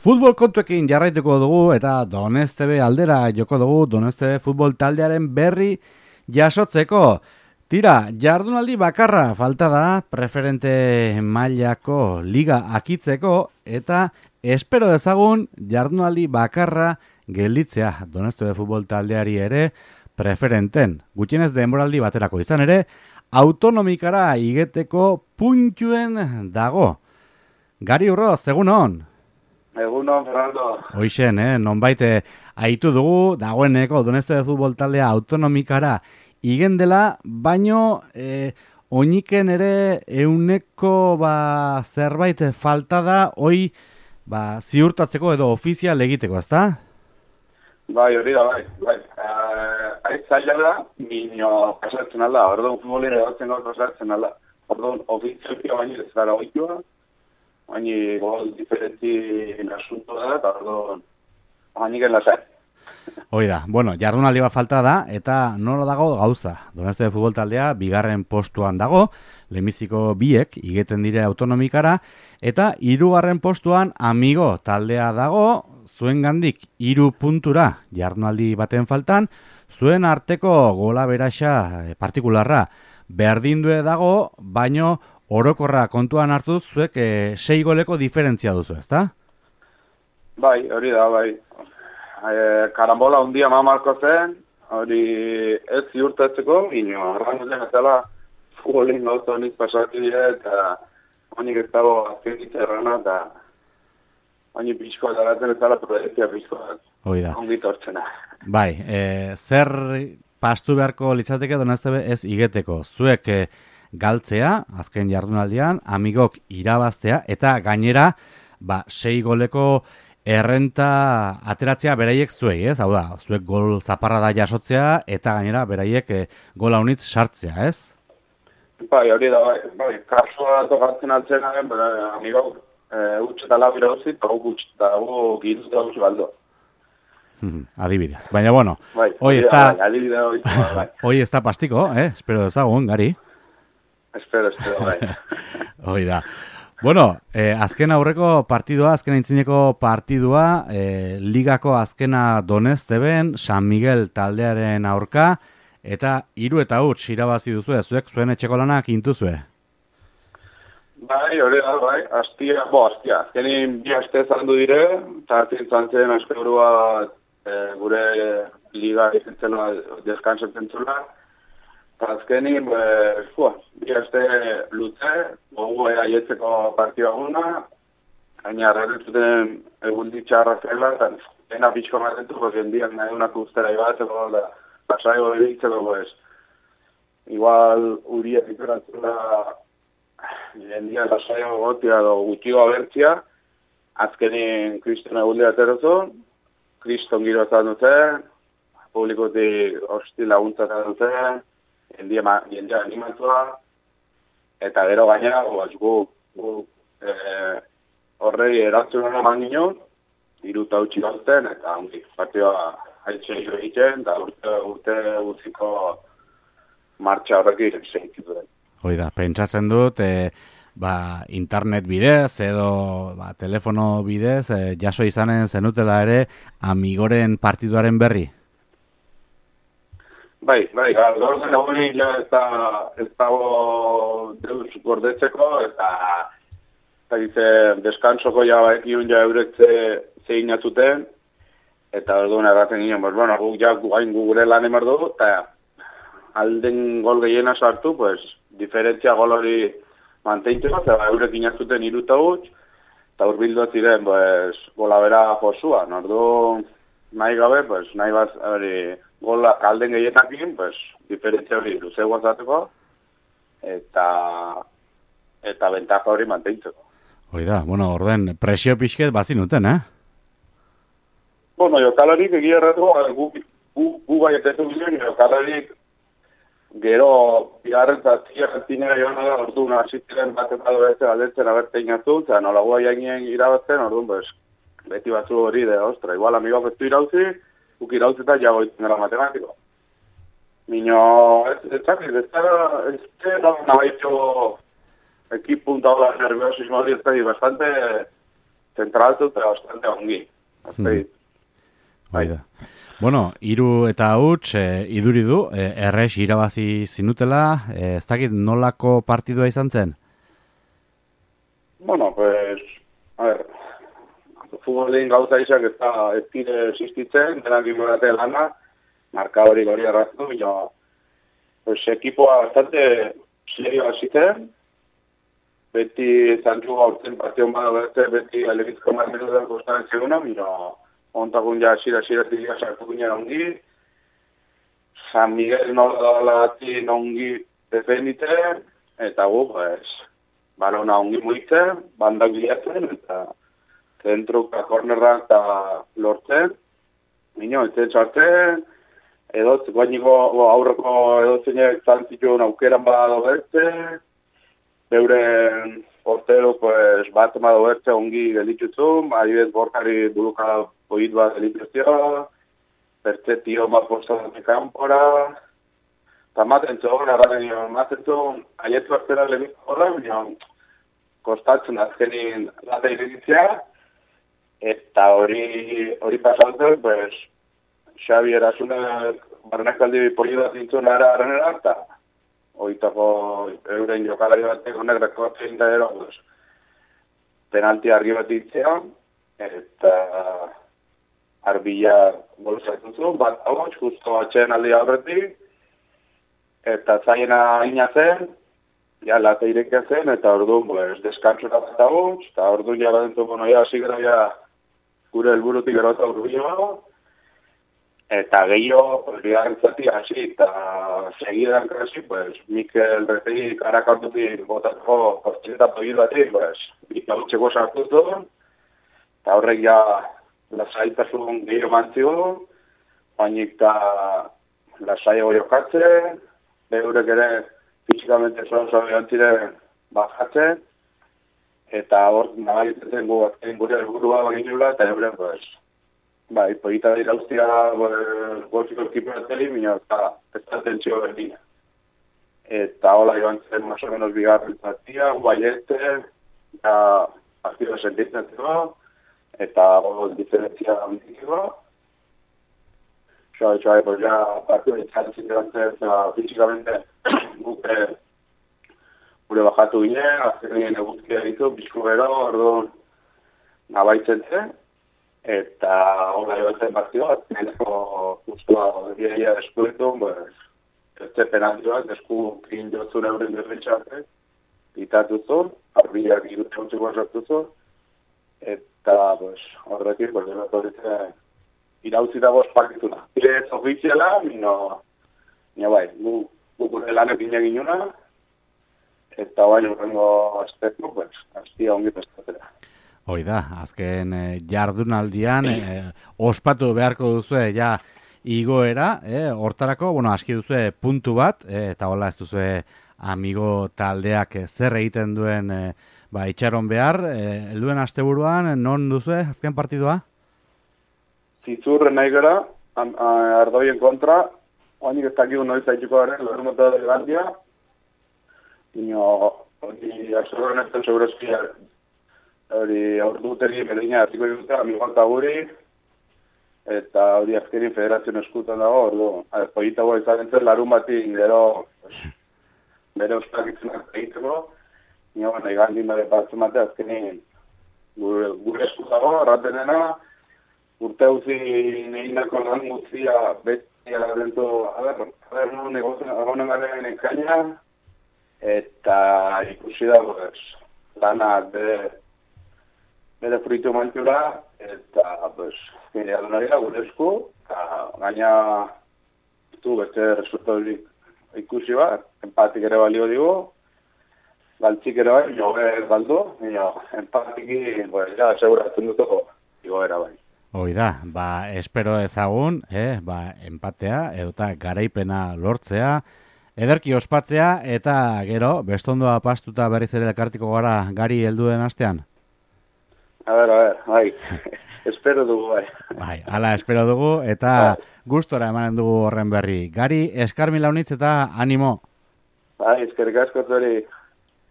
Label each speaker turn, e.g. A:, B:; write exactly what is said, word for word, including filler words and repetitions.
A: Futbol kontuekin jarraituko dugu eta Donestebe aldera joko dugu Donestebe futbol taldearen berri jasotzeko. Tira, jardunaldi bakarra falta da preferente mailako liga akitzeko eta espero dezagun jardunaldi bakarra gelditzea Donestebe futbol taldeari ere preferenten. Gutxienez denboraldi baterako izan ere, autonomikara igeteko puntuen dago. Gari Urroz, egun hon?
B: Egunon, Fernando.
A: Hoixen, eh? nonbait aitu dugu, dagoeneko Donestebe futbol taldea autonomikara igen dela, baino eh, oiniken ere euneko ba, zerbait falta da, hoi ba, ziurtatzeko edo ofizial egiteko, ezta?
B: Bai, hori da, bai. bai. Uh, Aitzaila da, minio pasatzen alda, orduan futbolin egotzen gaur pasatzen alda. Orduan, ofizialkia baino ez gara oitua, baina gol diferenti nasunto da, eta orduan, bainiken lasai.
A: Hoi da, bueno, jardunaldi bat falta da, eta nola dago gauza. Donestebe futbol taldea bigarren postuan dago, lehenbiziko biek igeten dire autonomikara, eta hirugarren postuan Amigo taldea dago, zuen gandik hiru puntura jardunaldi baten faltan, zuen arteko gola beraxa partikularra berdindue dago, baino orokorra kontuan hartu zuek e, sei goleko diferentzia duzu, ezta?
B: Bai, hori da, bai. E, karambola hundia mamarko zen, hori ez ziurtatzeko, ino, arrantzen ezala futbolin gauza honik pasatu dira, eta honik ez dago azkenitza errana, eta honik pixkoa daratzen ezala proiektia pixkoa.
A: Hoi da.
B: Ongit hortzena.
A: Bai, e, zer pastu beharko litzateke Donestebe ez igeteko. Zuek e, galtzea, azken jardunaldian, Amigok irabaztea, eta gainera, ba, sei goleko errenta ateratzea beraiek zuei, ez? Hau da, zuek gol zaparra da jasotzea, eta gainera beraiek e, gola unitz sartzea, ez?
B: Bai, hori da, bai, bai, kasua tokatzen altzena, bai, Amigok e, utxe eta labira hozit, eta guk utxe, eta guk giruz da utxe baldo.
A: Adibidez. Baina, bueno,
B: bai,
A: hoi ez da...
B: Bai, adibidez hori, bai.
A: Hoi ez da pastiko, eh? Espero dezagun, Gari.
B: Espero, espero, bai.
A: Hoi da. Bueno, eh, azken aurreko partidua, azken aintzineko partidua, eh, ligako azkena Donesteben, San Miguel taldearen aurka, eta hiru eta huts irabazi duzu, zuek zuen etxeko lanak intuzue.
B: Bai, hori da, bai, astia, bo, astia, azkenin bi aste zandu dire, eta hartin zantzen askeurua e, gure liga izentzela deskansatzen zula, eta azkenin, pues, fua, bi aste lutze, gogu aietzeko partida guna, gaina arretzuten egun ditxarra zela, eta ena pixko matentu, pues, endiak nahi unak ustera ibatzeko, da, pasaigo beritzeko, pues, igual uriak ikurantzula, jendia lasaio gotia edo gutxigo abertzia, azkenin kriston egundi aterozun, kriston giro zan duten, publikotik hosti laguntza zan duten, jendia, jendia animatua, eta gero gaina, gu, gu e, horrei erantzun eman ginen, iruta utxi gazten, eta ondik, partioa haitxe egiten, eta urte, urte guztiko martxa horrekin segitu den.
A: Hoi da, pentsatzen dut, e, ba, internet bidez edo ba, telefono bidez, e, jaso izanen zenutela ere Amigoren partiduaren berri?
B: Bai, bai, gaur zen hori ez dago deus gordetzeko, eta eta dize, deskantzoko ja baekiun ja euretze zein atzuten, eta orduan erraten ginen, pues, bueno, guk ja guain gure lan emar dugu, eta alden gol gehiena sartu, pues, diferentzia gol hori manteintzeko, zera eurekin azuten iruta huts, eta urbildu ziren, pues, gola bera josuan, orduan nahi gabe, pues, nahi bat, hori, gola alden gehienakin, pues, diferentzia hori luze guazateko, eta, eta bentaja hori manteintzeko.
A: Hoi da, bueno, orden, presio pixket bazinuten, eh?
B: Bueno, jokalarik egia erratu, gu, gu, gu bai etetu ginen, jokalarik gero, bigarren zaztiak zinera joan da, orduan, asitzen bat eta dobetzen aldetzen abertein hartu, eta nola guai hainien irabazten, orduan, pues, beti batzu hori de, ostra, igual amigok ez du irauzi, guk irauzi eta jago itzen gara matematiko. Mino, ez zakit, ez da, ez da, nabaitxo ekipunta hola nerviosismo hori, ez da, bastante zentraltu eta bastante ongi.
A: Hmm. Bai da. Bueno, hiru eta huts, e, iduri du, e, errex irabazi zinutela, e, ez dakit nolako partidua izan zen?
B: Bueno, pues, a ver, futbolin gauza izak ez da ez dire existitzen, denak igorate lana, markadori gori erraztu, baina, pues, ekipoa bastante serio hasiten, beti zantzu gaurtzen partion bada beste, beti alebizko marmenudan kostaren zeguna, baina, ontakun ja asira-asiratik ja sartu ginen ongi, San Miguel nola dalagatik ongi defendite, eta gu, pues, balona ongi muitzen, bandak bilatzen, eta zentruka kornerrak eta lortzen, minio, etzen sartzen, edot, guainiko aurreko edotzenek zantzituen aukeran bada berte, beuren portero, pues, bat emado berte ongi gelitutzu, adibidez borkari buluka poit bat gelituzio, berte tio bat postatzen kanpora, eta maten zuen, arranen nio, maten zuen, aietu aztera lebizko horra, nio, kostatzen azkenin lata iritzea, eta hori hori pasatzen, pues, Xabi erasunak barnekaldi poli bat dintzun ara arrenera, eta oitako euren jokalari batek honek rekortzen da ero, pues, penalti argi bat dintzea, eta arbila golzatu zuen, bat hau, justo atxeen aldi aurretik, eta zaiena ina zen, ja, lata irekia zen, eta orduan, pues, deskantzura bat hau, eta orduan ja badentu, bueno, ja, zigera, ja, gure helburutik erota urbilo, eta gehiago, bigarren zati hasi, eta segidan krasi, pues, Mikel Retegi karakartutik botatuko kortxeta pogil batik, pues, bitautxeko sartu zuen, eta horrek ja lasaitasun gehiago mantzigo, bainik eta lasaiago jokatzen, beurek ere fizikamente zoan behantziren bajatzen, eta hor nabaitzen gu azken gure helburua baginula, eta euren, pues, bai, poita dira ustia golfiko ekiperateli, minio, eta ez da tentsio berdina. Eta hola joan zen, más o menos, bigarren zatia, guaiete, ja, partido sentitzen zego, eta gol diferentzia handikiko. Xoa, xoa, pues ja, partido ditzatzen zitzen, fizikamente, guke, gure bajatu ginen, azkenien eguzkia ditu, bizku gero, orduan, nabaitzen zen, eta hola joatzen partioa, azkeneko justua diaia eskuetu, pues, ez ze penaltioak, esku kin jotzun euren defentsatek, ditatu zuen, arbiak irutxautzeko sartu zuen, eta, pues, horrekin, pues, eratoritzen, irauzi dago espakituna. Ire ez ofiziala, mino, nio bai, gu, gu gure lanekin eginuna, eta bai urrengo azteku, pues, aztia ongi pestatera.
A: Hoi da, azken eh, jardunaldian eh, ospatu beharko duzue ja igoera, eh, hortarako, bueno, aski duzue puntu bat, eh, eta hola ez duzue amigo taldeak zer egiten duen eh, ba, itxaron behar, eh, helduen asteburuan, non duzue azken partidua?
B: Zitzurren nahi gara, ardoien kontra, oinik ez dakigu noiz haitxuko garen, lorru mota da Gandia, ino, hori azurren ezten segurezkia, hori aurduteri berdina hartiko dute, amigolta guri, eta hori azkenin federazioen eskutan dago, ordu, poita goa izan entzen, larun bati, gero, bere ospakitzenak egiteko, nio, nahi Gandin bere batzen bate, azkenin, gure, gure eskutago, erratenena, urte hauzi neindako lan guztia beti agarrentu, a ber, a ber, no, negozen garen enkaina, eta ikusi da, pues, lanak bere, bere fruitu mantura, eta, pues, nire adunarira gure esku, eta gaina, du, beste resultaturik ikusi bat, empatik ere balio digu, galtzik ere bai, joge galdu, nio, empatiki, pues, ja, seguratzen dutoko, igoera bai.
A: Hoi da, ba, espero ezagun, eh, ba, empatea, edota garaipena lortzea, ederki ospatzea, eta gero, bestondoa pastuta berriz ere elkartiko gara gari helduen astean?
B: A ber, a ber, bai, espero dugu, bai.
A: Bai, hala espero dugu, eta bai, gustora emanen dugu horren berri. Gari, eskar mila unitz eta animo.
B: Bai, eskerrik asko zuri.